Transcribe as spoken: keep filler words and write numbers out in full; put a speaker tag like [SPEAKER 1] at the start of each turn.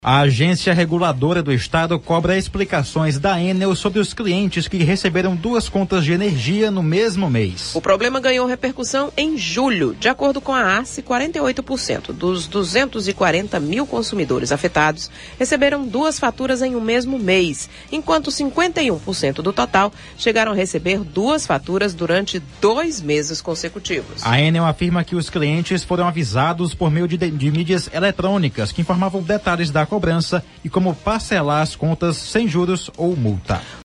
[SPEAKER 1] A agência reguladora do estado cobra explicações da Enel sobre os clientes que receberam duas contas de energia no mesmo mês.
[SPEAKER 2] O problema ganhou repercussão em julho. De acordo com a ARCE, quarenta e oito por cento dos duzentos e quarenta mil consumidores afetados receberam duas faturas em um mesmo mês, enquanto cinquenta e um por cento do total chegaram a receber duas faturas durante dois meses consecutivos.
[SPEAKER 1] A Enel afirma que os clientes foram avisados por meio de, de mídias eletrônicas que informavam detalhes da cobrança e como parcelar as contas sem juros ou multa.